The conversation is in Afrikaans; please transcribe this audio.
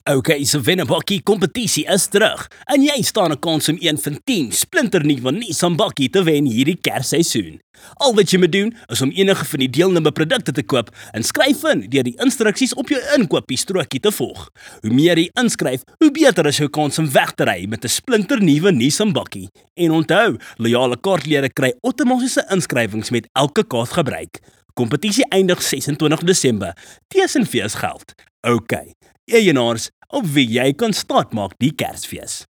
Okay, so Wennebakkie kompetisie is terug en jy staan 'n kans om een van 10 splinternuwe Nissan bakkie te wen hierdie Kersseisoen. Al wat jy moet doen is om enige van die deelnemende produkte te koop en skryf in deur die instruksies op jou inkopiestrookie te volg. Hoe meer jy inskryf, hoe beter is jou kans om weg te ry met 'n splinternuwe Nissan bakkie. En onthou, loyale kaartlede kry outomatiese inskrywings met elke kaart gebruik. Kompetisie eindig 26 Desember. Tussen feesgeld. Okay. Eienaars op wie jy kan staatmaak die Kersfees.